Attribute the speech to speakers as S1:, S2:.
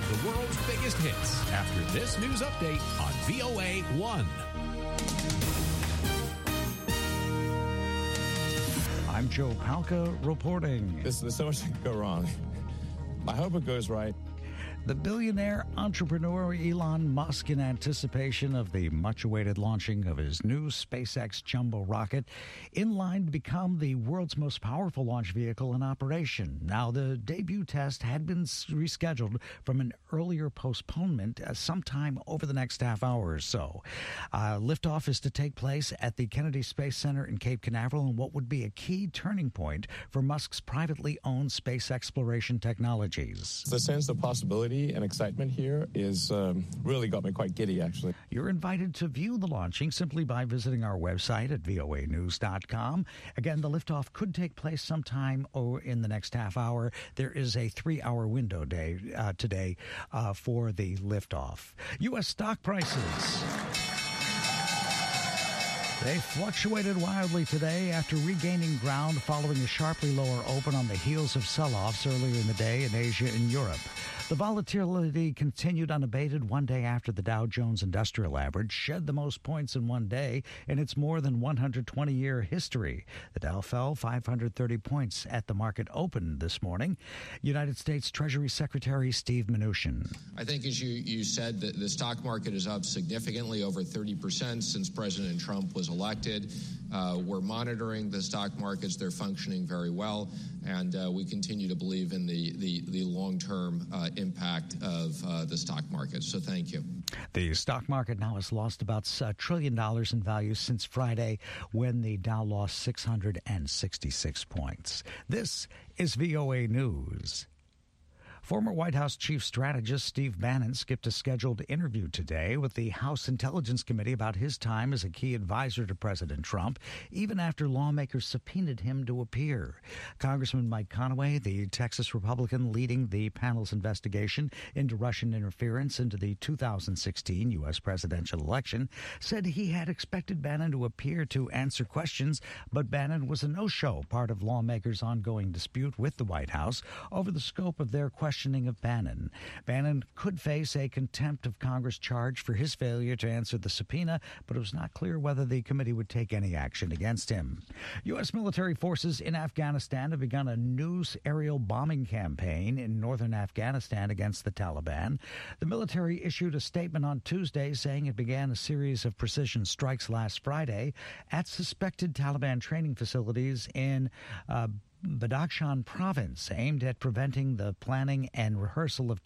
S1: the world's biggest hits after this news update on VOA 1.
S2: I'm Joe Palca reporting.
S3: There's so much that could go wrong. I hope it goes right.
S2: The billionaire entrepreneur Elon Musk, in anticipation of the much-awaited launching of his new SpaceX Jumbo rocket, in line to become the world's most powerful launch vehicle in operation. Now, the debut test had been rescheduled from an earlier postponement sometime over the next half hour or so. Liftoff is to take place at the Kennedy Space Center in Cape Canaveral in what would be a key turning point for Musk's privately owned space exploration technologies.
S3: The sense of possibility and excitement here is really got me quite giddy, actually.
S2: You're invited to view the launching simply by visiting our website at voanews.com. Again, the liftoff could take place sometime in the next half hour. There is a 3-hour window today for the liftoff. U.S. stock prices. They fluctuated wildly today after regaining ground following a sharply lower open on the heels of sell-offs earlier in the day in Asia and Europe. The volatility continued unabated one day after the Dow Jones Industrial Average shed the most points in one day in its more than 120-year history. The Dow fell 530 points at the market open this morning. United States Treasury Secretary Steve Mnuchin.
S4: I think, as you said, the stock market is up significantly, over 30% since President Trump was elected. We're monitoring the stock markets. They're functioning very well, and we continue to believe in the long-term impact of the stock market. So thank you.
S2: The stock market now has lost about $1 trillion in value since Friday, when the Dow lost 666 points. This is VOA News. Former White House Chief Strategist Steve Bannon skipped a scheduled interview today with the House Intelligence Committee about his time as a key advisor to President Trump, even after lawmakers subpoenaed him to appear. Congressman Mike Conaway, the Texas Republican leading the panel's investigation into Russian interference into the 2016 U.S. presidential election, said he had expected Bannon to appear to answer questions, but Bannon was a no-show, part of lawmakers' ongoing dispute with the White House over the scope of their questioning of Bannon. Bannon could face a contempt of Congress charge for his failure to answer the subpoena, but it was not clear whether the committee would take any action against him. U.S. military forces in Afghanistan have begun a new aerial bombing campaign in northern Afghanistan against the Taliban. The military issued a statement on Tuesday saying it began a series of precision strikes last Friday at suspected Taliban training facilities in Badakhshan province, aimed at preventing the planning and rehearsal of